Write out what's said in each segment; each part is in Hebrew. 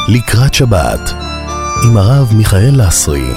לקראת שבת עם הרב מיכאל לסרי.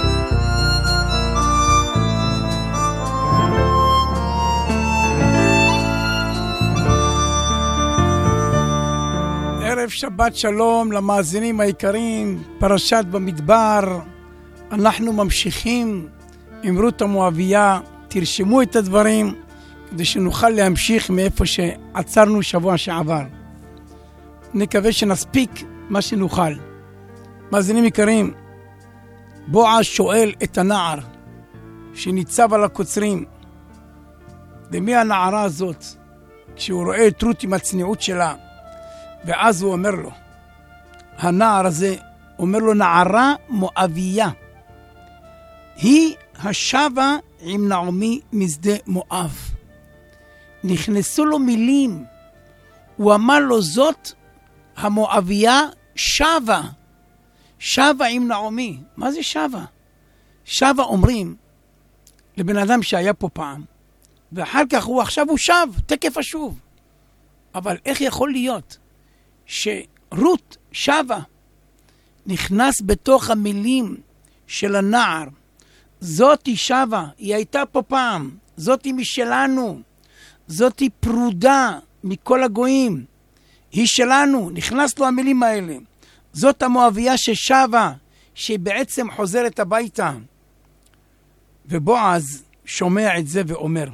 ערב שבת שלום למאזינים היקרים, פרשת במדבר. אנחנו ממשיכים עם רות המואביה. תרשמו את הדברים כדי שנוכל להמשיך מאיפה שעצרנו שבוע שעבר. נקווה שנספיק מה שנוכל. מאזינים יקרים, בועז שואל את הנער שניצב על הקוצרים, למי הנערה הזאת? כשהוא רואה את רות עם הצניעות שלה, ואז הוא אומר לו, הנער הזה אומר לו, נערה מואביה, היא השבה עם נעמי משדה מואב. נכנסו לו מילים, הוא אמר לו, זאת המואביה שבה, שבה עם נעמי. מה זה שבה? שבה אומרים לבן אדם שהיה פה פעם, ואחר כך עכשיו הוא שב, תקף השוב. אבל איך יכול להיות שרות שבה נכנס בתוך המילים של הנער? זאת היא שבה, היא הייתה פה פעם, זאת היא משלנו, זאת היא פרודה מכל הגויים, היא שלנו. נכנס לו המילים האלה, זאת המואביה ששבה, שהיא בעצם חוזרת הביתה. ובועז שומע את זה ואומר,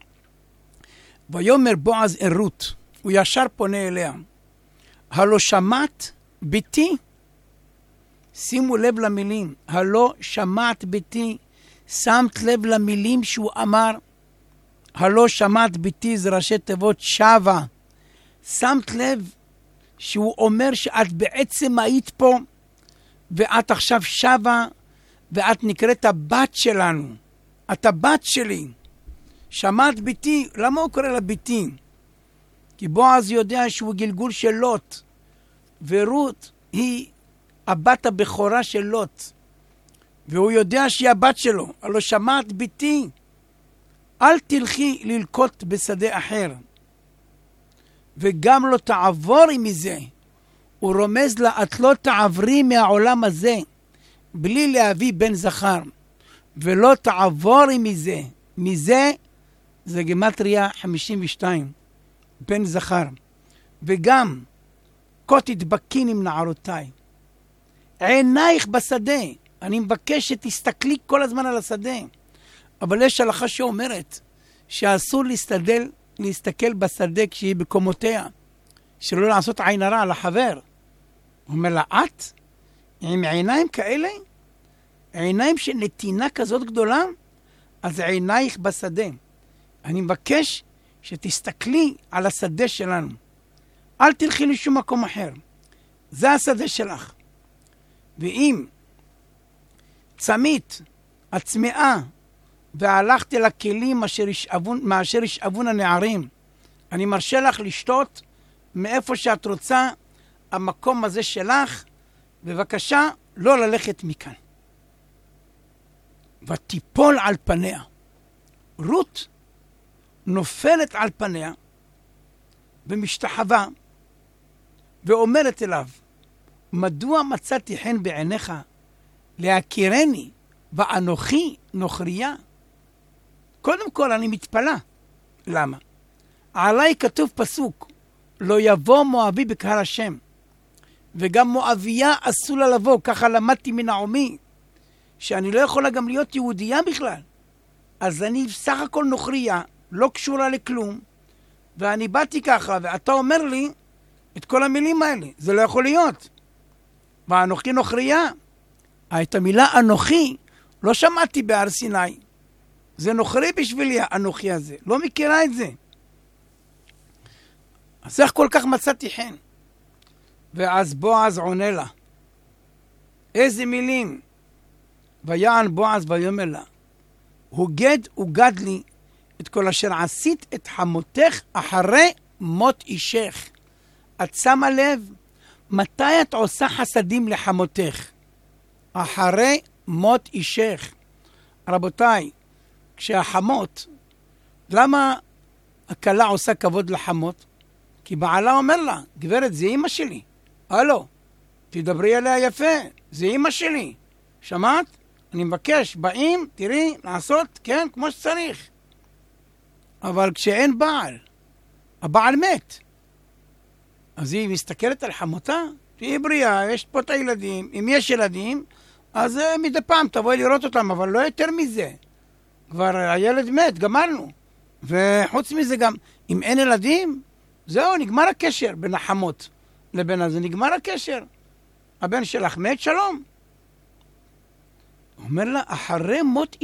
ויאמר בועז אל רות, הוא ישר פונה אליה, הלא שמעת ביתי? שימו לב למילים, הלא שמעת ביתי. שמת לב למילים שהוא אמר? הלא שמעת ביתי זה ראשי תיבות שבה. שמת לב שהוא אומר שאת בעצם היית פה, ואת עכשיו שבה, ואת נקראת הבת שלנו. את הבת שלי. שמעת ביתי. למה הוא קורא לה ביתי? כי בועז יודע שהוא גלגול של לוט, ורות היא הבת הבכורה של לוט, והוא יודע שהיא הבת שלו. הלא שמעת ביתי, אל תלכי ללקוט בשדה אחר, וגם לא תעבורי מזה. הוא רומז לה, את לא תעברי מהעולם הזה בלי להביא בן זכר, ולא תעבורי מזה. מזה זה גמטריה 52, בן זכר. וגם כה תדבקין עם נערותיי, עינייך בשדה. אני מבקש שתסתכלי כל הזמן על השדה. אבל יש הלכה שאומרת שאסור להסתכל בשדה כשהיא בקומותיה, שלא לעשות עין הרע על החבר. הוא אומר לה, את עם עיניים כאלה, עיניים של נתינה כזאת גדולה, אז עינייך בשדה. אני מבקש שתסתכלי על השדה שלנו, אל תלכי לשום מקום אחר, זה השדה שלך. ואם צמית הצמאה והלכתי לכלים מאשר ישאבון הנערים, אני מרשה לך לשתות מאיפה שאת רוצה, המקום הזה שלך, בבקשה לא ללכת מכאן. ותיפול על פניה. רות נופלת על פניה ומשתחווה ואומרת אליו, מדוע מצאתי חן בעיניך להכירני ואנוכי נוכריה? קודם כל אני מתפלא. למה? עליי כתוב פסוק, לא יבוא מואבי בקהל השם, וגם מואביה אסור לה לבוא. ככה למדתי מנעמי, שאני לא יכולה גם להיות יהודייה בכלל. אז אני בסך הכל נוכריה, לא קשורה לכלום, ואני באתי ככה, ואתה אומר לי את כל המילים האלה. זה לא יכול להיות. ואנוכי נוכריה, את המילה אנוכי לא שמעתי בהר סיני. זה נוכרי בשבילי האנוכי הזה. לא מכירה את זה. אז איך כל כך מצאתי חן? ואז בועז עונה לה, איזה מילים? ויען בועז ויאמר לה, הוגד וגד לי את כל אשר עשית את חמותך אחרי מות אישך. את שמה לב מתי את עושה חסדים לחמותך? אחרי מות אישך. רבותיי, כשהחמות, למה הכלה עושה כבוד לחמות? כי בעלה אומר לה, גברת, זה אמא שלי. הלו, תדברי עליה יפה, זה אמא שלי. שמעת? אני מבקש, באים, תראי, לעשות, כן, כמו שצריך. אבל כשאין בעל, הבעל מת. אז היא מסתכלת על חמותה, תהי בריאה, יש פה את הילדים, אם יש ילדים, אז מדי פעם תבואי לראות אותם, אבל לא יותר מזה. כבר הילד מת, גמרנו. וחוץ מזה גם, אם אין ילדים, זהו, נגמר הקשר בין החמות לבין הזה, נגמר הקשר. הבן שלך מת, שלום. אומר לה, אחרי מות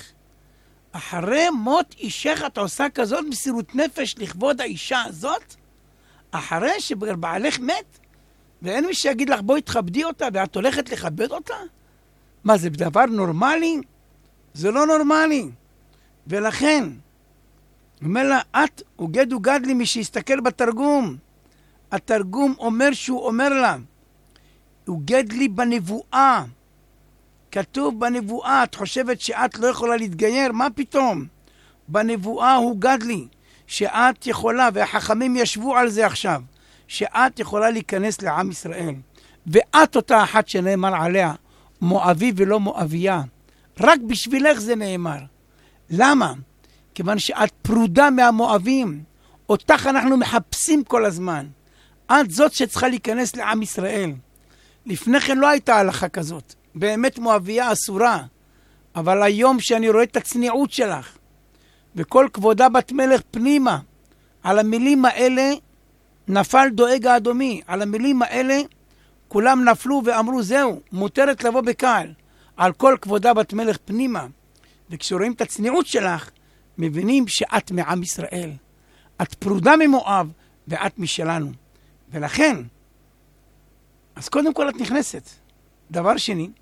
אישך אתה עושה כזאת מסירות נפש לכבוד האישה הזאת? אחרי שבעלך מת? ואין מי שיגיד לך, בואי תכבדי אותה, ואת הולכת לכבד אותה? מה, זה דבר נורמלי? זה לא נורמלי. ולכן, אומר לה, את הוגד לי מי שיסתכל בתרגום. התרגום אומר שהוא אומר לה, הוגד לי בנבואה. כתוב בנבואה, את חושבת שאת לא יכולה להתגייר? מה פתאום? בנבואה הוגד לי שאת יכולה, והחכמים ישבו על זה עכשיו, שאת יכולה להיכנס לעם ישראל. ואת אותה אחת שנאמר עליה, מואבי ולא מואביה. רק בשבילך זה נאמר. למה? כיוון שאת פרודה מהמואבים. אותך אנחנו מחפשים כל הזמן. את זאת שצריכה להיכנס לעם ישראל. לפני כן לא הייתה הלכה כזאת. באמת מואביה אסורה. אבל היום שאני רואה את הצניעות שלך, וכל כבודה בת מלך פנימה, על המילים האלה נפל דואג האדומי. על המילים האלה כולם נפלו ואמרו, זהו, מותרת לבוא בקהל. על כל כבודה בת מלך פנימה. וכשרואים את הצניעות שלך, מבינים שאת מעם ישראל. את פרודה ממואב, ואת משלנו. ולכן, אז קודם כל את נכנסת. דבר שני,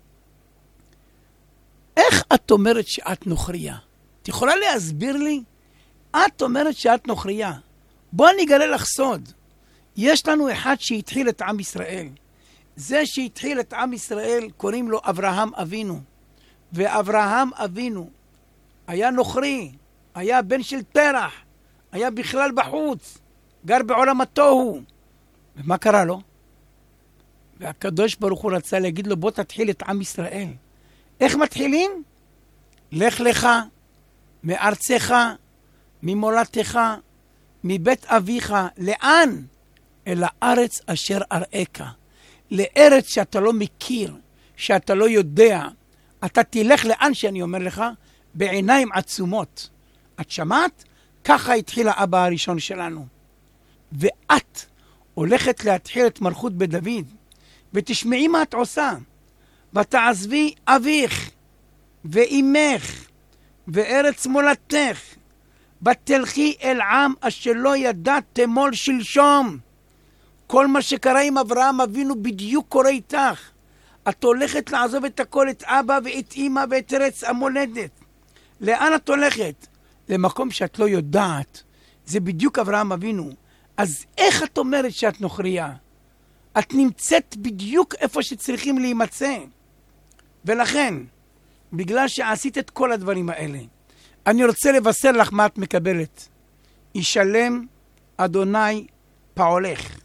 איך את אומרת שאת נוכריה? את יכולה להסביר לי? את אומרת שאת נוכריה. בוא אני אגלה לך סוד. יש לנו אחד שהתחיל את עם ישראל. זה שהתחיל את עם ישראל קוראים לו אברהם אבינו. ואברהם אבינו היה נוכרי, היה בן של תרח, היה בכלל בחוץ, גר בעולם התוהו. ומה קרה לו? והקדוש ברוך הוא רצה להגיד לו, בוא תתחיל את עם ישראל. איך מתחילים? לך לך מארצך, ממולדתך, מבית אביך. לאן? אל הארץ אשר אראך. לארץ שאתה לא מכיר, שאתה לא יודע. אתה תלך לאן שאני אומר לך, בעיניים עצומות. את שמעת? ככה התחיל האבא הראשון שלנו. ואת הולכת להתחיל את מלכות בדוד, ותשמעי מה את עושה. ותעזבי אביך ואימך וארץ מולדתך, ותלכי אל עם אשר לא ידעת תמול שלשום. כל מה שקרה עם אברהם אבינו בדיוק קורה איתך. את הולכת לעזוב את הכל, את אבא ואת אמא ואת ארץ המולדת. לאן את הולכת? למקום שאת לא יודעת. זה בדיוק אברהם אבינו. אז איך את אומרת שאת נוכריה? את נמצאת בדיוק איפה שצריכים להימצא. ולכן, בגלל שעשית את כל הדברים האלה, אני רוצה לבשר לך מה את מקבלת. ישלם אדוני פעולך,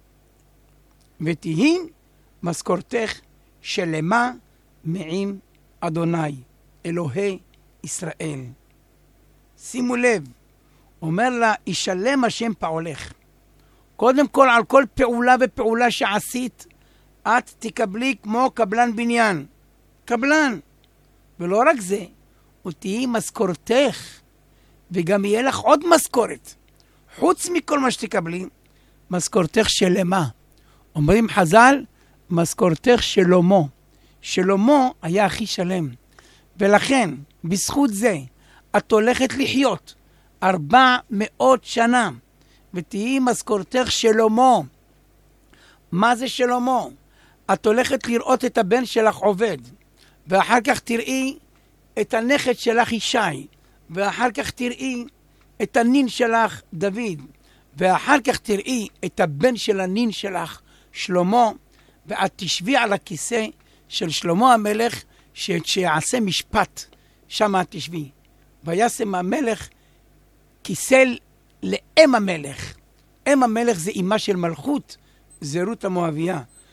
ותהי משכורתך שלמה מעם אדוני, אלוהי ישראל. שימו לב, אומר לה, ישלם השם פעולך. קודם כל, על כל פעולה ופעולה שעשית, את תקבלי כמו קבלן בניין. קבלן. ולא רק זה, ותהי משכורתך, וגם יהיה לך עוד משכורת. חוץ מכל מה שתקבלי, משכורתך שלמה. אומרים חז"ל, משכורתך שלמה. שלמה היה הכי שלם. ולכן, בזכות זה, את הולכת לחיות 400 שנה, ותהי משכורתך שלמה. מה זה שלמה? את הולכת לראות את הבן שלך עובד, ואחר כך תראי את הנכד שלך ישי, ואחר כך תראי את הנין שלך דוד, ואחר כך תראי את הבן של הנין שלך שלמה, ואת תשבי על הכיסא של שלמה המלך, שיעשה משפט, שם את תשבי. וישם המלך כיסא לאם המלך. אם המלך זה אימה של מלכות, זה רות המואביה.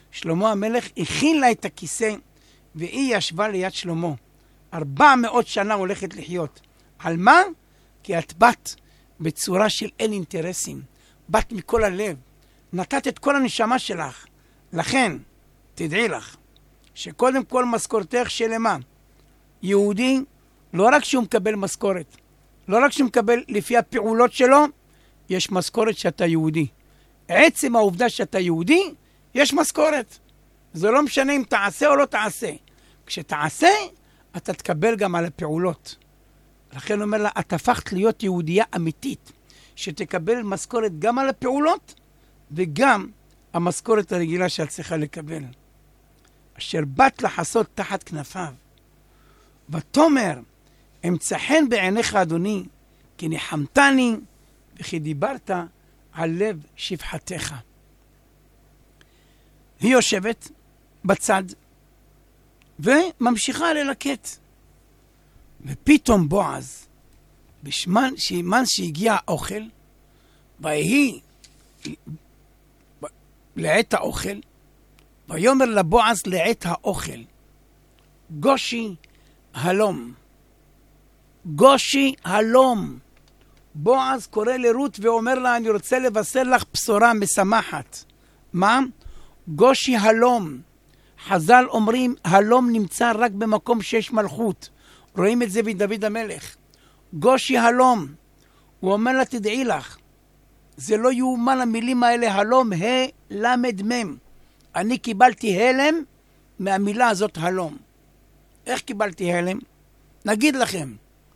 שלמה המלך הכין לה את הכיסא, והיא ישבה ליד שלמה. 400 שנה הולכת לחיות. על מה? כי את בת בצורה של אין אינטרסים. בת מכל הלב. נתת את כל הנשמה שלך. לכן, תדעי לך, שקודם כל משכורתך שלמה. יהודי, לא רק שהוא מקבל משכורת, לא רק שהוא מקבל לפי הפעולות שלו, יש משכורת שאתה יהודי. עצם העובדה שאתה יהודי, יש משכורת. זה לא משנה אם תעשה או לא תעשה. כשתעשה, אתה תקבל גם על הפעולות. לכן הוא אומר לה, את הפכת להיות יהודייה אמיתית, שתקבל משכורת גם על הפעולות, וגם המשכורת הרגילה שאת צריכה לקבל. אשר באת לחסות תחת כנפיו. ותאמר, אמצא חן בעיניך אדוני, כי ניחמתני, וכי דיברת על לב שפחתך. היא יושבת בצד, וממשיכה ללקט. ופתאום בועז, בשמן שהגיע האוכל, ויהי לעת האוכל, ויאמר לבועז לעת האוכל, גושי הלום. גושי הלום. בועז קורא לרות ואומר לה, אני רוצה לבשר לך בשורה משמחת. מה? גושי הלום. חז"ל אומרים, הלום נמצא רק במקום שיש מלכות. רואים את זה בדוד המלך. גושי הלום. הוא אומר לה, תדעי לך, זה לא יאומן המילים האלה, הלום, למד. אני קיבלתי הלם מהמילה הזאת הלום. איך קיבלתי הלם? נגיד לכם,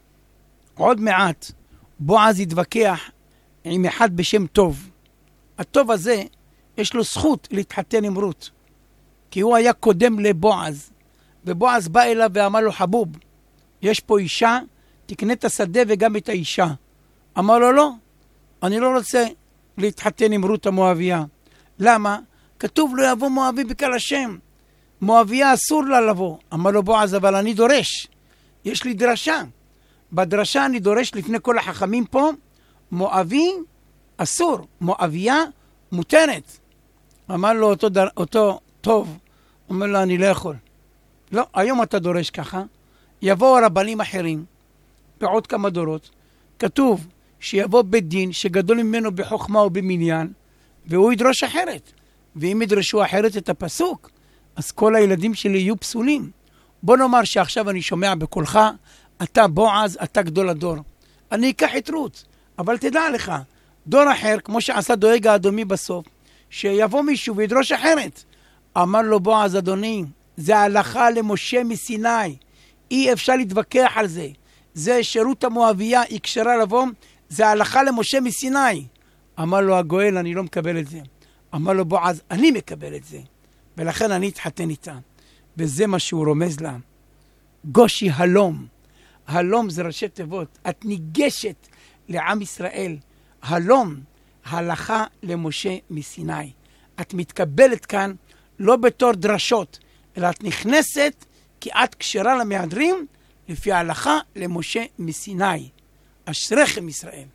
עוד מעט בועז יתווכח עם אחד בשם טוב. הטוב הזה יש לו זכות להתחתן עם רות, כי הוא היה קודם לבועז, ובועז בא אליו ואמר לו, חבוב, יש פה אישה, תקנה את השדה וגם את האישה. אמר לו, לא, אני לא רוצה להתחתן עם רות המואביה. למה? כתוב לא יבוא מואבי בקהל השם. מואביה אסור לה לבוא. אמר לו בועז, אבל אני דורש. יש לי דרשה. בדרשה אני דורש לפני כל החכמים פה, מואבי אסור, מואביה מותרת. אמר לו אותו טוב, אומר לו, אני לא יכול. לא, היום אתה דורש ככה. יבואו רבנים אחרים, בעוד כמה דורות, כתוב שיבוא בית דין שגדול ממנו בחוכמה ובמניין, והוא ידרוש אחרת. ואם ידרשו אחרת את הפסוק, אז כל הילדים שלי יהיו פסולים. בוא נאמר שעכשיו אני שומע בקולך, אתה בועז, אתה גדול הדור. אני אקח את רות, אבל תדע לך, דור אחר, כמו שעשה דואג האדומי בסוף, שיבוא מישהו וידרוש אחרת. אמר לו בועז, אדוני, זה הלכה למשה מסיני. אי אפשר להתווכח על זה. זה שרות המואביה היא כשרה לבוא, זה הלכה למשה מסיני. אמר לו הגואל, אני לא מקבל את זה. אמר לו בועז, אני מקבל את זה. ולכן אני אתחתן איתה. וזה מה שהוא רומז לה. גושי הלום. הלום זה ראשי תיבות. את ניגשת לעם ישראל. הלום, הלכה למשה מסיני. את מתקבלת כאן לא בתור דרשות, אלא את נכנסת כי את כשרה למהדרים לפי ההלכה למשה מסיני. אשריכם ישראל.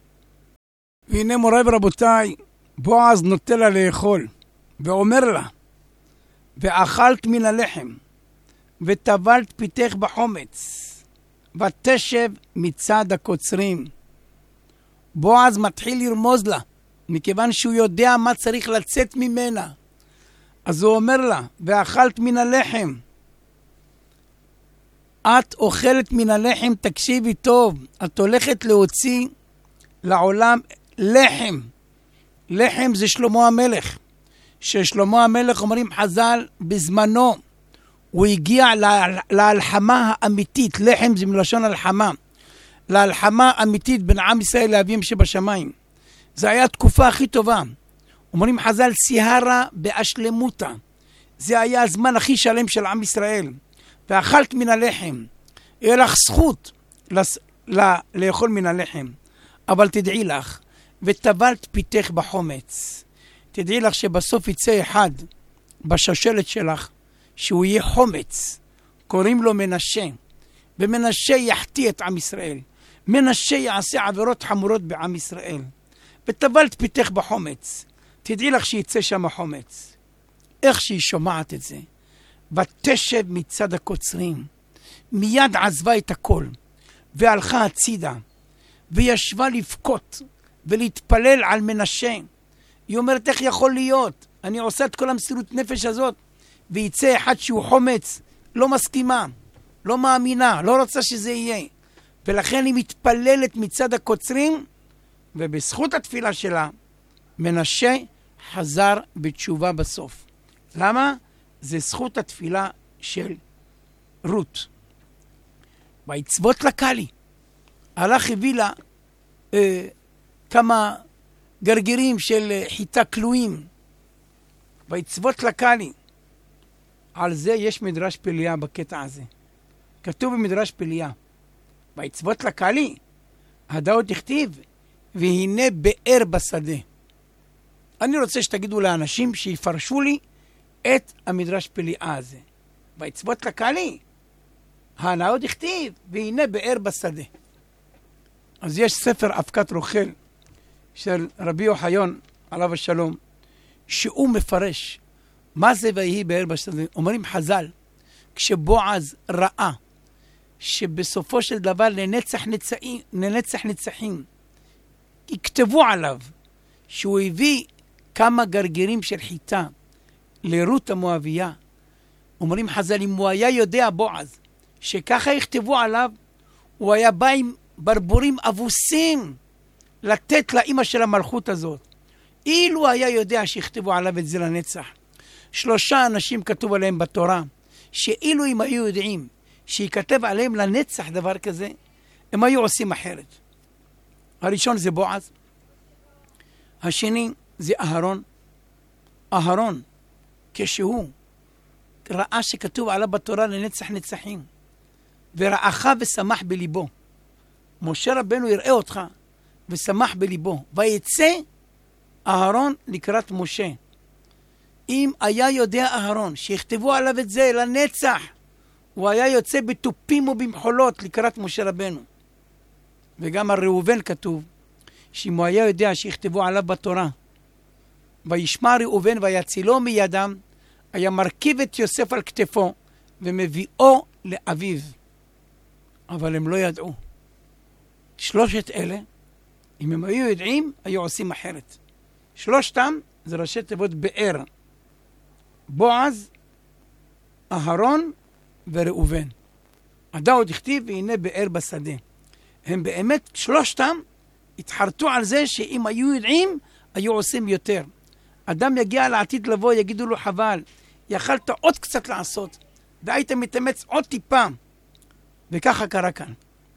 והנה מוריי ורבותיי, בועז נוטה לה לאכול, ואומר לה, ואכלת מן הלחם, וטבלת פיתך בחומץ, ותשב מצד הקוצרים. בועז מתחיל לרמוז לה, מכיוון שהוא יודע מה צריך לצאת ממנה. אז הוא אומר לה, ואכלת מן הלחם. את אוכלת מן הלחם, תקשיבי טוב, את הולכת להוציא לעולם לחם. לחם זה שלמה המלך. ששלמה המלך, אומרים חז"ל, בזמנו הוא הגיע להלחמה האמיתית. לחם זה מלשון הלחמה. להלחמה האמיתית בין עם ישראל לאביהם שבשמיים. זה היה התקופה הכי טובה. אומרים חז"ל, סיהרה באשלמותה. זה היה הזמן הכי שלם של עם ישראל. ואכלת מן הלחם. יהיה לך זכות לאכול מן הלחם. אבל תדעי לך, וטבלת פיתך בחומץ. תדעי לך שבסוף יצא אחד בשושלת שלך, שהוא יהיה חומץ. קוראים לו מנשה. ומנשה יחטיא את עם ישראל. מנשה יעשה עבירות חמורות בעם ישראל. וטבלת פיתך בחומץ. תדעי לך שיצא שם חומץ. איך שהיא שומעת את זה, ותשב מצד הקוצרים, מיד עזבה את הכל, והלכה הצידה, וישבה לבכות, ולהתפלל על מנשה. היא אומרת, איך יכול להיות? אני עושה את כל המסירות נפש הזאת, ויצא אחד שהוא חומץ, לא מסכימה, לא מאמינה, לא רוצה שזה יהיה. ולכן היא מתפללת מצד הקוצרים, ובזכות התפילה שלה, מנשה חזר בתשובה בסוף. למה? זה זכות התפילה של רות. ויצבות לקלי. הלך הביא לה כמה גרגירים של חיטה כלואים. ויצבות לקלי. על זה יש מדרש פליה בקטע הזה. כתוב במדרש פליה. ויצבות לקלי. הדעות תכתיב. והנה באר בשדה. אני רוצה שתגידו לאנשים שיפרשו לי את המדרש פליאה הזה. ויצבות לקלי. הנאות הכתיב, והנה באר בשדה. אז יש ספר אבקת רוכל של רבי אוחיון, עליו השלום, שהוא מפרש מה זה ויהי באר בשדה. אומרים חז"ל, כשבועז ראה שבסופו של דבר לנצח נצחים יכתבו עליו שהוא הביא כמה גרגירים של חיטה לרות המואביה, אומרים חז"ל, אם הוא היה יודע בועז שככה יכתבו עליו, הוא היה בא עם ברבורים אבוסים לתת לאמא של המלכות הזאת. אילו היה יודע שיכתבו עליו את זה לנצח. 3 אנשים כתוב עליהם בתורה, שאילו הם היו יודעים שיכתב עליהם לנצח דבר כזה, הם היו עושים אחרת. הראשון זה בועז, השני זה אהרון. אהרון, כשהוא ראה שכתוב עליו בתורה לנצח נצחים, ורעך ושמח בליבו. משה רבנו יראה אותך ושמח בליבו, ויצא אהרון לקראת משה. אם היה יודע אהרון שיכתבו עליו את זה לנצח, הוא היה יוצא בטופים ובמחולות לקראת משה רבנו. וגם על ראובן כתוב, שאם הוא היה יודע שיכתבו עליו בתורה, וישמע ראובן ויצילו מידם, היה מרכיב את יוסף על כתפו ומביאו לאביו. אבל הם לא ידעו. 3 אלה, אם הם היו יודעים, היו עושים אחרת. 3 זה ראשי תיבות באר. בועז, אהרון וראובן. הדעות הכתיב והנה באר בשדה. הם באמת 3 התחרטו על זה שאם היו יודעים, היו עושים יותר. אדם יגיע לעתיד לבוא, יגידו לו חבל, יכלת עוד קצת לעשות, והיית מתאמץ עוד טיפה. וככה קרה כאן.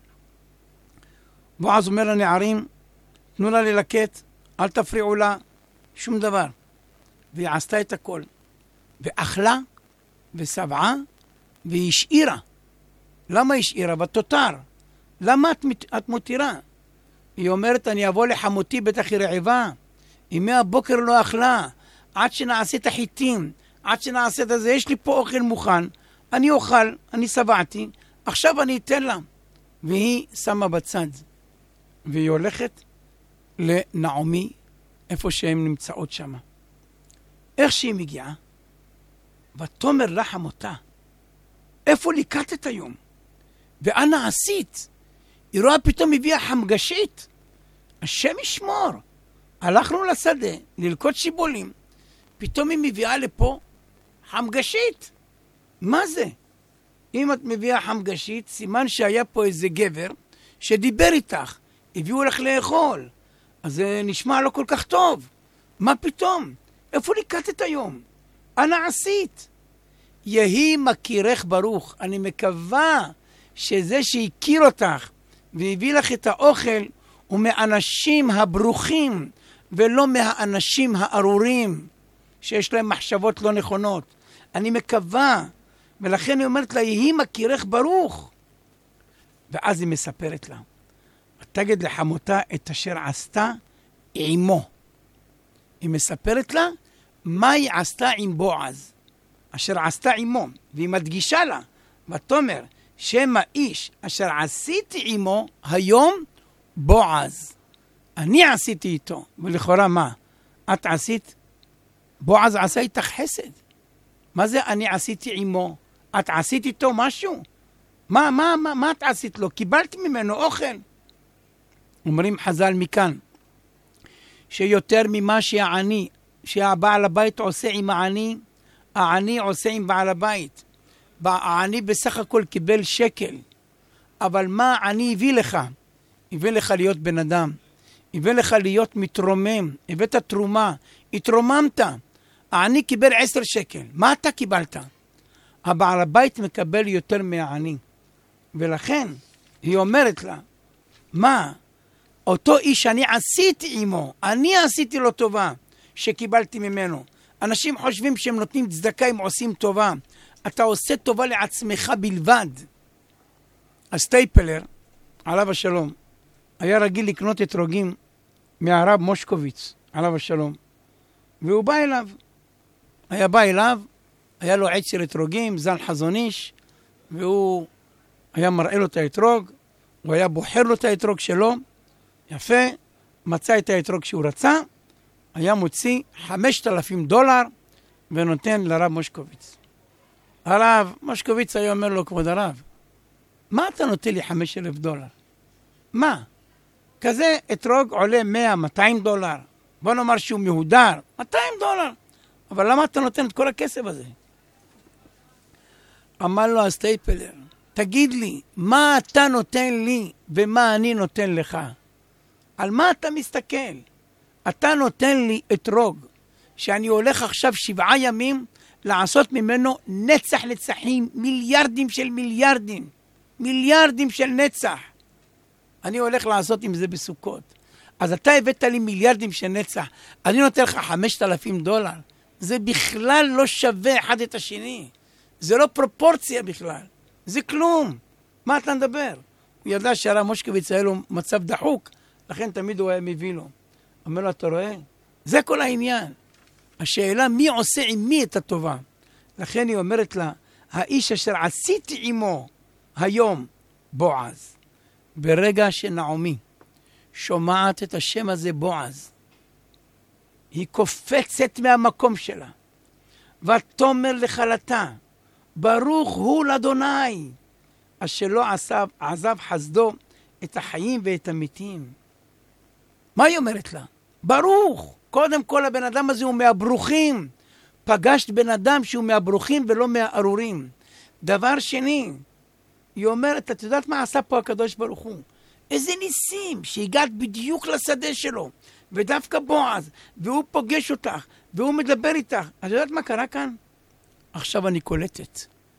בועז אומר לנערים, תנו לה ללקט, אל תפריעו לה, שום דבר. והיא עשתה את הכל. ואכלה, ושבעה, והיא השאירה. למה השאירה? בתותר. למה את מותירה? היא אומרת, אני אבוא לחמותי בטח היא רעבה. היא מהבוקר לא אכלה. עד שנעשה את החיטים, עד שנעשה את זה, יש לי פה אוכל מוכן. אני אוכל, אני שבעתי. עכשיו אני אתן לה. והיא שמה בצד. והיא הולכת לנעמי, איפה שהן נמצאות שם. איך שהיא מגיעה, ותאמר לה חמותה, איפה ליקטת היום? ואנה עשית? היא רואה פתאום הביאה חמגשית. השם ישמור. הלכנו לשדה, ללקוט שיבולים. פתאום היא מביאה לפה חמגשית. מה זה? אם את מביאה חמגשית, סימן שהיה פה איזה גבר שדיבר איתך. הביאו לך לאכול. אז זה נשמע לא כל כך טוב. מה פתאום? איפה ליקטת היום? אנה עשית? יהי מכירך ברוך. אני מקווה שזה שהכיר אותך והביא לך את האוכל הוא מהאנשים הברוכים ולא מהאנשים הארורים שיש להם מחשבות לא נכונות. אני מקווה, ולכן היא אומרת לה, יהי מכירך ברוך. ואז היא מספרת לה, ותגד לחמותה את אשר עשתה עמו. היא מספרת לה מה היא עשתה עם בועז, אשר עשתה עמו, והיא מדגישה לה, ותאמר, שם האיש אשר עשיתי עמו היום בועז. אני עשיתי איתו, ולכאורה מה? את עשית? בועז עשה איתך חסד. מה זה אני עשיתי עמו? את עשית איתו משהו? מה את עשית לו? קיבלתי ממנו אוכל. אומרים חז"ל מכאן, שיותר ממה שהבעל הבית עושה עם העני, העני עושה עם בעל הבית. העני בסך הכל קיבל שקל, אבל מה העני הביא לך? הביא לך להיות בן אדם, הביא לך להיות מתרומם, הבאת תרומה, התרוממת. העני קיבל 10 שקל, מה אתה קיבלת? הבעל הבית מקבל יותר מהעני, ולכן היא אומרת לה, מה? אותו איש אני עשיתי עמו, אני עשיתי לו טובה שקיבלתי ממנו. אנשים חושבים שהם נותנים צדקה אם עושים טובה. אתה עושה טובה לעצמך בלבד. הסטייפלר, עליו השלום, היה רגיל לקנות אתרוגים מהרב מושקוביץ, עליו השלום. והוא בא אליו. היה לו עץ של אתרוגים, זן חזון איש, והוא היה מראה לו את האתרוג, הוא היה בוחר לו את האתרוג שלו, יפה, מצא את האתרוג שהוא רצה, היה מוציא $5,000 ונותן לרב מושקוביץ. הרב מושקוביץ היה אומר לו, כבוד הרב, מה אתה נותן לי $5,000? מה? כזה אתרוג עולה $100-200, בוא נאמר שהוא מהודר, $200, אבל למה אתה נותן את כל הכסף הזה? אמר לו הסטייפלר, תגיד לי, מה אתה נותן לי ומה אני נותן לך? על מה אתה מסתכל? אתה נותן לי אתרוג, שאני הולך עכשיו 7 ימים לעשות ממנו נצח נצחים, מיליארדים של נצח. אני הולך לעשות עם זה בסוכות. אז אתה הבאת לי מיליארדים של נצח, אני נותן לך $5,000. זה בכלל לא שווה אחד את השני. זה לא פרופורציה בכלל. זה כלום. מה אתה מדבר? הוא ידע שהרב מושקוביץ היה לו מצב דחוק, לכן תמיד הוא היה מביא לו. אומר לו, אתה רואה? זה כל העניין. השאלה מי עושה עם מי את הטובה. לכן היא אומרת לה, האיש אשר עשיתי עמו היום, בועז. ברגע שנעמי שומעת את השם הזה בועז, היא קופצת מהמקום שלה, ותאמר לכלתה, ברוך הוא לאדוני, אשר לא עזב חסדו את החיים ואת המתים. מה היא אומרת לה? ברוך. קודם כל הבן אדם הזה הוא מהברוחים. פגשת בן אדם שהוא מהברוחים ולא מהארורים. דבר שני, היא אומרת, את יודעת מה עשה פה הקדוש ברוך הוא? איזה ניסים שהגעת בדיוק לשדה שלו, ודווקא בועז, והוא פוגש אותך, והוא מדבר איתך. את יודעת מה קרה כאן? עכשיו אני קולטת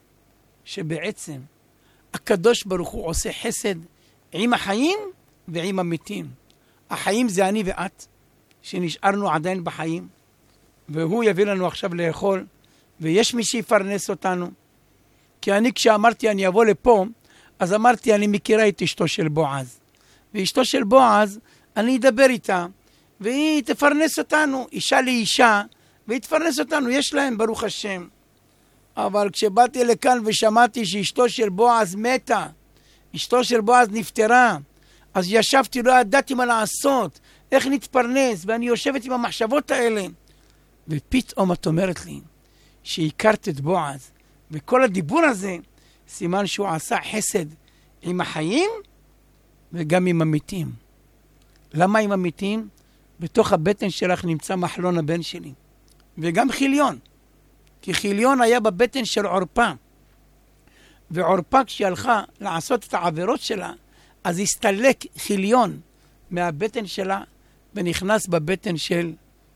שבעצם הקדוש ברוך הוא עושה חסד עם החיים ועם המתים. החיים זה אני ואת, שנשארנו עדיין בחיים, והוא יביא לנו עכשיו לאכול, ויש מי שיפרנס אותנו. כי אני כשאמרתי אני אבוא לפה, אז אמרתי אני מכירה את אשתו של בועז. ואשתו של בועז, אני אדבר איתה, והיא תפרנס אותנו, אישה לאישה, והיא תפרנס אותנו, יש להם ברוך השם. אבל כשבאתי לכאן ושמעתי שאשתו של בועז מתה, אשתו של בועז נפטרה, אז ישבתי, לא ידעתי מה לעשות, איך נתפרנס, ואני יושבת עם המחשבות האלה. ופתאום את אומרת לי, שהכרת את בועז, וכל הדיבור הזה, סימן שהוא עשה חסד עם החיים, וגם עם המתים. למה עם המתים? בתוך הבטן שלך נמצא מחלון הבן שלי, וגם חיליון. כי חיליון היה בבטן של עורפה, ועורפה כשהיא הלכה לעשות את העבירות שלה, אז הסתלק חיליון מהבטן שלה, ונכנס בבטן של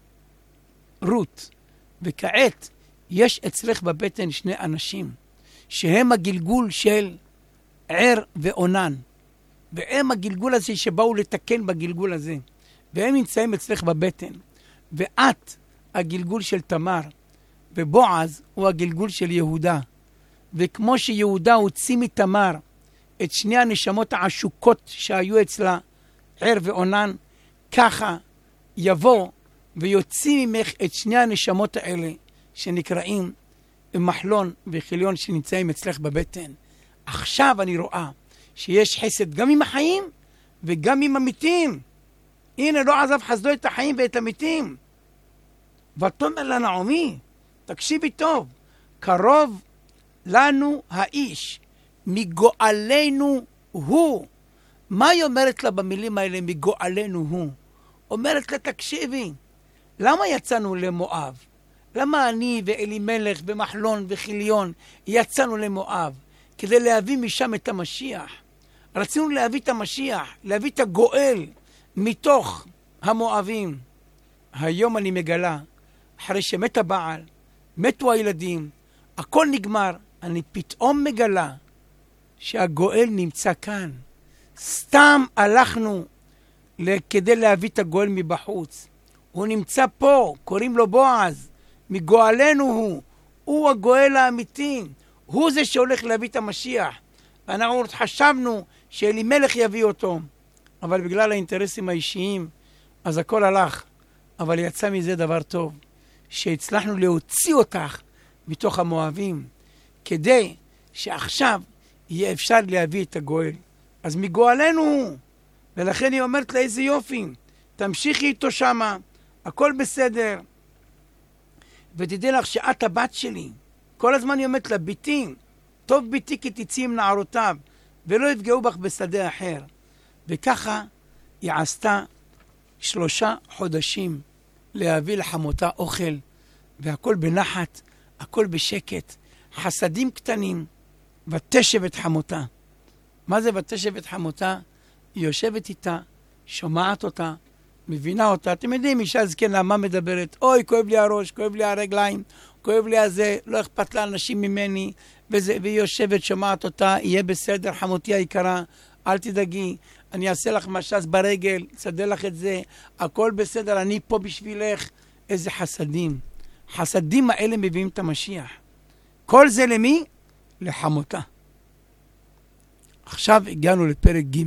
רות. וכעת יש אצלך בבטן 2 אנשים, שהם הגלגול של ער ועונן, והם הגלגול הזה שבאו לתקן בגלגול הזה, והם נמצאים אצלך בבטן, ואת הגלגול של תמר, ובועז הוא הגלגול של יהודה. וכמו שיהודה הוציא מתמר את 2 הנשמות העשוקות שהיו אצלה, ער ועונן, ככה יבוא ויוציא ממך את 2 הנשמות האלה שנקראים מחלון וחיליון שנמצאים אצלך בבטן. עכשיו אני רואה שיש חסד גם עם החיים וגם עם המתים. הנה לא עזב חסדו את החיים ואת המתים. ותאמר לה נעמי, תקשיבי טוב, קרוב לנו האיש, מגואלנו הוא. מה היא אומרת לה במילים האלה, מגואלנו הוא? אומרת לה, תקשיבי, למה יצאנו למואב? למה אני ואלימלך ומחלון וחיליון יצאנו למואב? כדי להביא משם את המשיח. רצינו להביא את המשיח, להביא את הגואל מתוך המואבים. היום אני מגלה, אחרי שמת הבעל, מתו הילדים, הכל נגמר, אני פתאום מגלה שהגואל נמצא כאן. סתם הלכנו כדי להביא את הגואל מבחוץ. הוא נמצא פה, קוראים לו בועז, מגואלנו הוא הגואל האמיתי, הוא זה שהולך להביא את המשיח. ואנחנו חשבנו שאלימלך יביא אותו, אבל בגלל האינטרסים האישיים, אז הכל הלך. אבל יצא מזה דבר טוב, שהצלחנו להוציא אותך מתוך המואבים, כדי שעכשיו יהיה אפשר להביא את הגואל. אז מגואלנו הוא, ולכן היא אומרת לה, איזה יופי, תמשיכי איתו שמה, הכל בסדר. ותדעי לך שאת הבת שלי, כל הזמן היא אומרת לה, ביתי, טוב ביתי כי תצאי עם נערותיו, ולא יפגעו בך בשדה אחר. וככה היא עשתה 3 חודשים להביא לחמותה אוכל, והכל בנחת, הכל בשקט, חסדים קטנים, ותשב את חמותה. מה זה ותשב את חמותה? היא יושבת איתה, שומעת אותה, מבינה אותה. אתם יודעים, אישה זקנה, מה מדברת? אוי, כואב לי הראש, כואב לי הרגליים, כואב לי הזה, לא אכפת לאנשים ממני, והיא יושבת, שומעת אותה, יהיה בסדר, חמותי היקרה, אל תדאגי, אני אעשה לך משס ברגל, אסדר לך את זה, הכל בסדר, אני פה בשבילך. איזה חסדים. חסדים האלה מביאים את המשיח. כל זה למי? לחמותה. עכשיו הגענו לפרק ג'.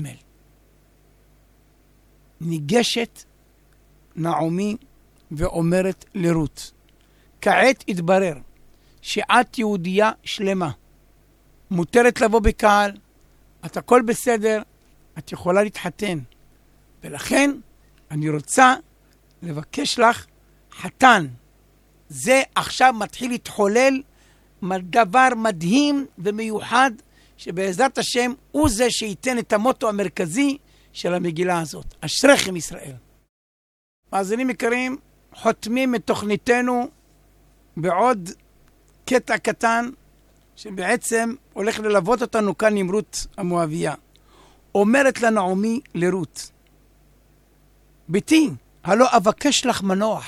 ניגשת נעמי ואומרת לרות, כעת התברר שאת יהודייה שלמה, מותרת לבוא בקהל, את הכל בסדר, את יכולה להתחתן, ולכן אני רוצה לבקש לך חתן. זה עכשיו מתחיל להתחולל דבר מדהים ומיוחד, שבעזרת השם הוא זה שייתן את המוטו המרכזי של המגילה הזאת. אשריכם ישראל. מאזינים יקרים, חותמים את תוכניתנו בעוד קטע קטן, שבעצם הולך ללוות אותנו כאן עם רות המואביה. אומרת לנעמי לרות, ביתי, הלא אבקש לך מנוח.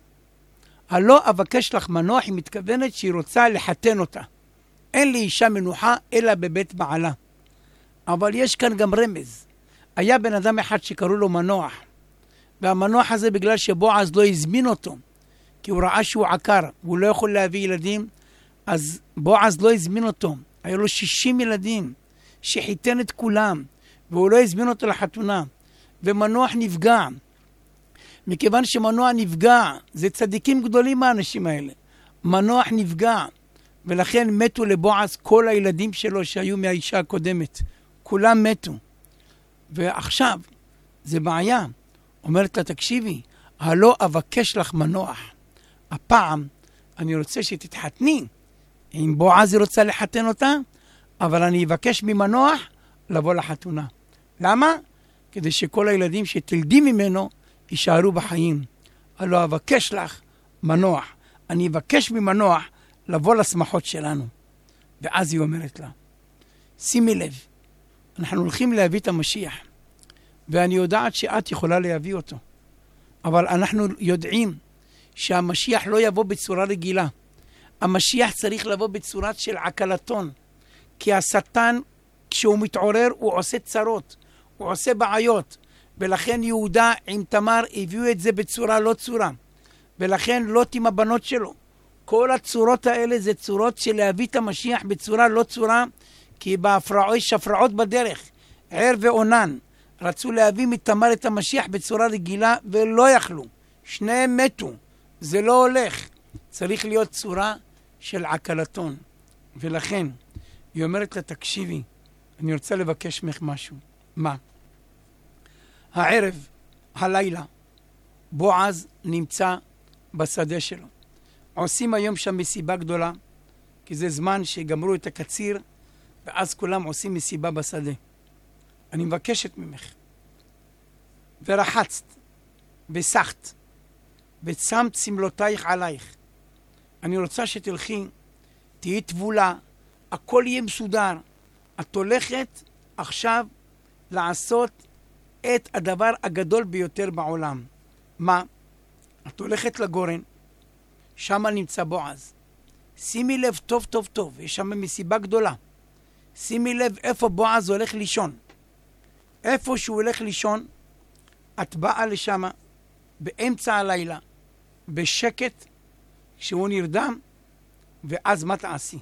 הלא אבקש לך מנוח, היא מתכוונת שהיא רוצה לחתן אותה. אין לי אישה מנוחה אלא בבית בעלה. אבל יש כאן גם רמז. היה בן אדם אחד שקראו לו מנוח, והמנוח הזה בגלל שבועז לא הזמין אותו, כי הוא ראה שהוא עקר, והוא לא יכול להביא ילדים, אז בועז לא הזמין אותו. היו לו 60 ילדים, שחיתן את כולם, והוא לא הזמין אותו לחתונה, ומנוח נפגע. מכיוון שמנוח נפגע, זה צדיקים גדולים האנשים האלה. מנוח נפגע, ולכן מתו לבועז כל הילדים שלו שהיו מהאישה הקודמת. כולם מתו. ועכשיו, זה בעיה. אומרת לה, תקשיבי, הלא אבקש לך מנוח. הפעם אני רוצה שתתחתני. אם בועז רוצה לחתן אותה, אבל אני אבקש ממנוח לבוא לחתונה. למה? כדי שכל הילדים שתלדי ממנו יישארו בחיים. הלא אבקש לך מנוח. אני אבקש ממנוח לבוא לשמחות שלנו. ואז היא אומרת לה, שימי לב, אנחנו הולכים להביא את המשיח, ואני יודעת שאת יכולה להביא אותו. אבל אנחנו יודעים שהמשיח לא יבוא בצורה רגילה. המשיח צריך לבוא בצורת של עקלתון. כי השטן, כשהוא מתעורר, הוא עושה צרות, הוא עושה בעיות. ולכן יהודה עם תמר הביאו את זה בצורה לא צורה. ולכן לוט עם הבנות שלו. כל הצורות האלה זה צורות של להביא את המשיח בצורה לא צורה, כי יש הפרעות בדרך. ער ועונן רצו להביא מתמר את המשיח בצורה רגילה ולא יכלו. שניהם מתו. זה לא הולך. צריך להיות צורה של עקלתון. ולכן היא אומרת לה, תקשיבי, אני רוצה לבקש ממך משהו. מה? הערב, הלילה, בועז נמצא בשדה שלו. עושים היום שם מסיבה גדולה, כי זה זמן שגמרו את הקציר, ואז כולם עושים מסיבה בשדה. אני מבקשת ממך, ורחצת, וסחת, ושמת סמלותייך עלייך. אני רוצה שתלכי, תהיי תבולה, הכל יהיה מסודר. את הולכת עכשיו לעשות את הדבר הגדול ביותר בעולם. מה? את הולכת לגורן, שם נמצא בועז. שימי לב טוב טוב טוב, יש שם מסיבה גדולה. שימי לב איפה בועז הולך לישון. איפה שהוא הולך לישון, את באה לשם באמצע הלילה, בשקט, כשהוא נרדם, ואז מה תעשי?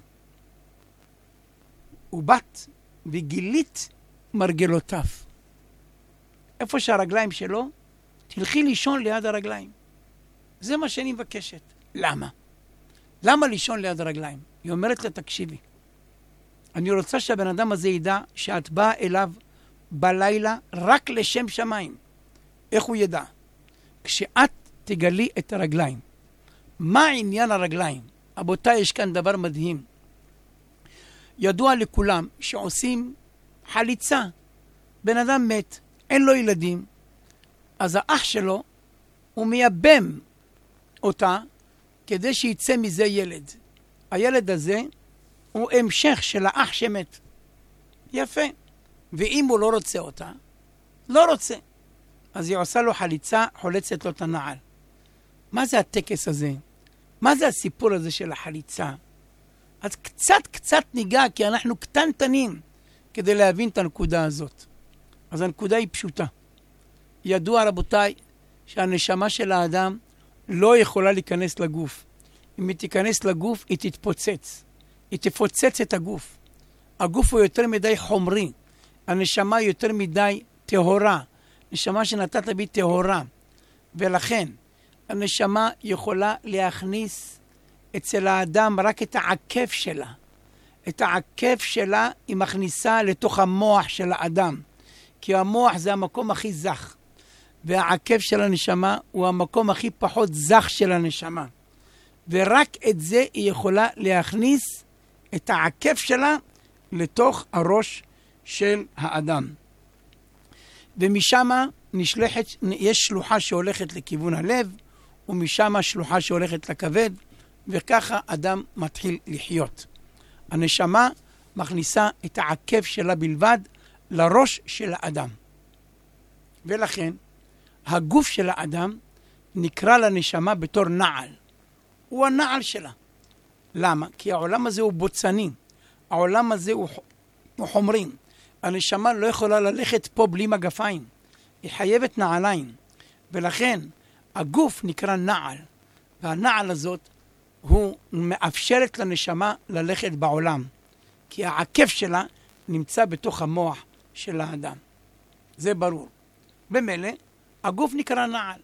ובאת וגילית מרגלותיו. איפה שהרגליים שלו, תלכי לישון ליד הרגליים. זה מה שאני מבקשת. למה? למה לישון ליד הרגליים? היא אומרת לה, תקשיבי. אני רוצה שהבן אדם הזה ידע שאת באה אליו בלילה רק לשם שמיים. איך הוא ידע? כשאת תגלי את הרגליים. מה עניין הרגליים? אבותיי, יש כאן דבר מדהים. ידוע לכולם שעושים חליצה. בן אדם מת, אין לו ילדים, אז האח שלו, הוא מייבם אותה כדי שיצא מזה ילד. הילד הזה הוא המשך של האח שמת. יפה. ואם הוא לא רוצה אותה, לא רוצה. אז היא עושה לו חליצה, חולצת לו את הנעל. מה זה הטקס הזה? מה זה הסיפור הזה של החליצה? אז קצת ניגע, כי אנחנו קטנטנים כדי להבין את הנקודה הזאת. אז הנקודה היא פשוטה. ידוע רבותיי שהנשמה של האדם לא יכולה להיכנס לגוף. אם היא תיכנס לגוף, היא תתפוצץ. היא תפוצץ את הגוף. הגוף הוא יותר מדי חומרי. הנשמה היא יותר מדי טהורה. נשמה שנתת בי טהורה. ולכן, הנשמה יכולה להכניס אצל האדם רק את העקף שלה. את העקף שלה היא מכניסה לתוך המוח של האדם. כי המוח זה המקום הכי זך. והעקף של הנשמה הוא המקום הכי פחות זך של הנשמה. ורק את זה היא יכולה להכניס את העקף שלה לתוך הראש של האדם. ומשם נשלחת, יש שלוחה שהולכת לכיוון הלב, ומשם שלוחה שהולכת לכבד, וככה אדם מתחיל לחיות. הנשמה מכניסה את העקף שלה בלבד לראש של האדם. ולכן, הגוף של האדם נקרא לנשמה בתור נעל. הוא הנעל שלה. למה? כי העולם הזה הוא בוצני. העולם הזה הוא חומרי. הנשמה לא יכולה ללכת פה בלי מגפיים. היא חייבת נעליים. ולכן, הגוף נקרא נעל. והנעל הזאת הוא מאפשרת לנשמה ללכת בעולם. כי העקף שלה נמצא בתוך המוח של האדם. זה ברור. במילא, הגוף נקרא נעל.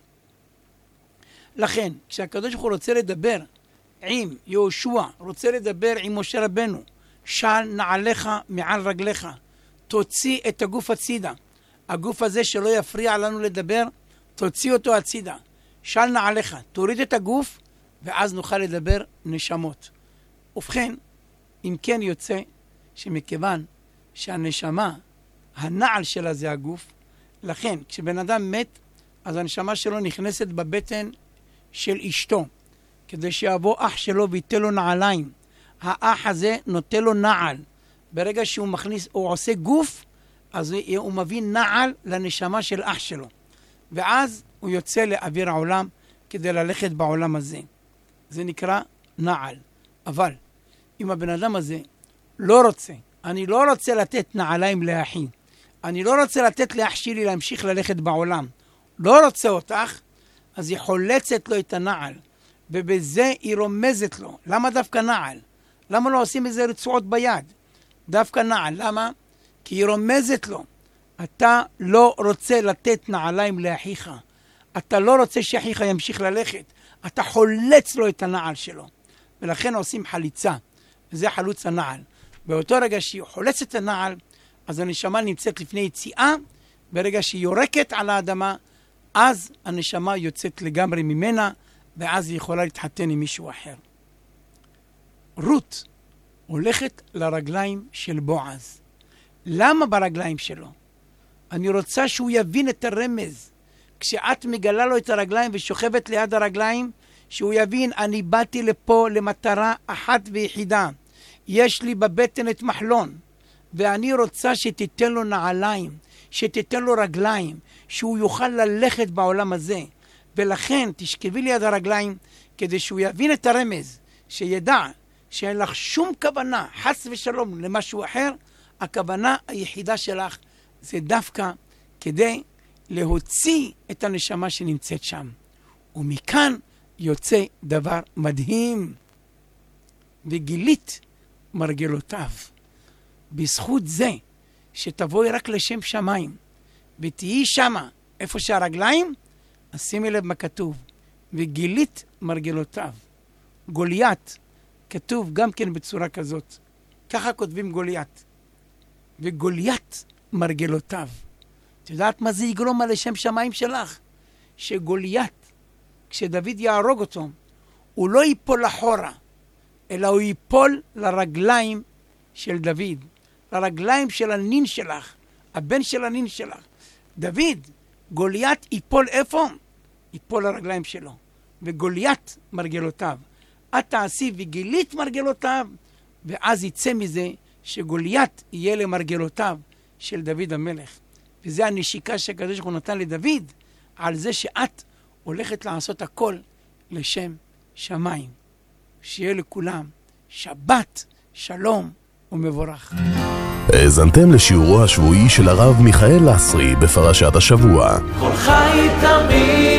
לכן, כשהקדוש ברוך הוא רוצה לדבר עם יהושע, רוצה לדבר עם משה רבנו, של נעליך מעל רגליך, תוציא את הגוף הצידה. הגוף הזה שלא יפריע לנו לדבר, תוציא אותו הצידה. של נעליך, תוריד את הגוף, ואז נוכל לדבר נשמות. ובכן, אם כן יוצא שמכיוון שהנשמה, הנעל שלה זה הגוף, לכן כשבן אדם מת, אז הנשמה שלו נכנסת בבטן של אשתו, כדי שיבוא אח שלו ויתן לו נעליים. האח הזה נותן לו נעל. ברגע שהוא מכניס, הוא עושה גוף, אז הוא מביא נעל לנשמה של אח שלו. ואז הוא יוצא לאוויר העולם כדי ללכת בעולם הזה. זה נקרא נעל. אבל אם הבן אדם הזה לא רוצה, אני לא רוצה לתת נעליים לאחי, אני לא רוצה לתת לאח שלי להמשיך ללכת בעולם, לא רוצה אותך, אז היא חולצת לו את הנעל, ובזה היא רומזת לו. למה דווקא נעל? למה לא עושים איזה רצועות ביד? דווקא נעל. למה? כי היא רומזת לו. אתה לא רוצה לתת נעליים לאחיך. אתה לא רוצה שאחיך ימשיך ללכת. אתה חולץ לו את הנעל שלו. ולכן עושים חליצה. וזה חלוץ הנעל. באותו רגע שהיא חולצת את הנעל, אז הנשמה נמצאת לפני יציאה. ברגע שהיא יורקת על האדמה, אז הנשמה יוצאת לגמרי ממנה, ואז היא יכולה להתחתן עם מישהו אחר. רות הולכת לרגליים של בועז. למה ברגליים שלו? אני רוצה שהוא יבין את הרמז. כשאת מגלה לו את הרגליים ושוכבת ליד הרגליים, שהוא יבין, אני באתי לפה למטרה אחת ויחידה. יש לי בבטן את מחלון, ואני רוצה שתיתן לו נעליים, שתיתן לו רגליים, שהוא יוכל ללכת בעולם הזה. ולכן תשכבי ליד הרגליים, כדי שהוא יבין את הרמז, שידע שאין לך שום כוונה, חס ושלום, למשהו אחר. הכוונה היחידה שלך זה דווקא כדי להוציא את הנשמה שנמצאת שם. ומכאן יוצא דבר מדהים. וגילית מרגלותיו. בזכות זה שתבואי רק לשם שמיים, ותהיי שמה, איפה שהרגליים, אז שימי לב מה כתוב. וגילית מרגלותיו. גוליית, כתוב גם כן בצורה כזאת. ככה כותבים גוליית. וגוליית מרגלותיו. את יודעת מה זה יגרום על לשם שמיים שלך? שגוליית, כשדוד יהרוג אותו, הוא לא ייפול אחורה, אלא הוא ייפול לרגליים של דוד, לרגליים של הנין שלך, הבן של הנין שלך. דוד, גוליית ייפול איפה? ייפול לרגליים שלו. וגוליית מרגלותיו. את תעשי וגילית מרגלותיו, ואז יצא מזה שגוליית יהיה למרגלותיו של דוד המלך. וזה הנשיקה שהקדוש ברוך הוא נתן לדוד, על זה שאת הולכת לעשות הכל לשם שמיים. שיהיה לכולם שבת, שלום ומבורך. האזנתם לשיעורו השבועי של הרב מיכאל לסרי בפרשת השבוע. כל חי תמיד